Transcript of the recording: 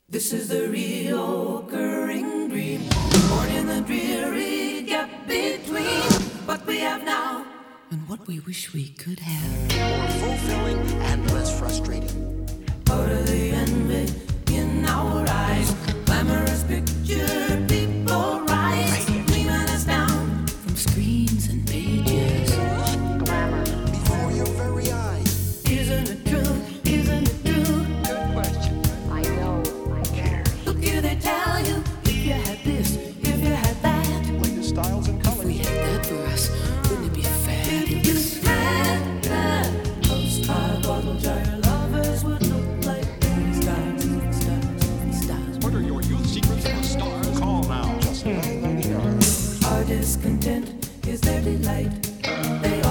This is the reoccurring dream, born in the dreary gap between what we have now and what we wish we could have. More fulfilling and less frustrating. Out of the envy in our eyes, glamorous picture people rise, gleaming us down from screens and pages. Glamour before your very eyes. Isn't it true? Isn't it true? Good question. I know. Look here, they tell you if you had this, if you had that. Latest styles and If we colors. had that for us, wouldn't it be fabulous? If you had that postcard bottle jar, your lovers would look like movie stars, movie stars, movie stars. What are your youth secrets for stars? Call now. Just $9.99. Our discontent is their delight. They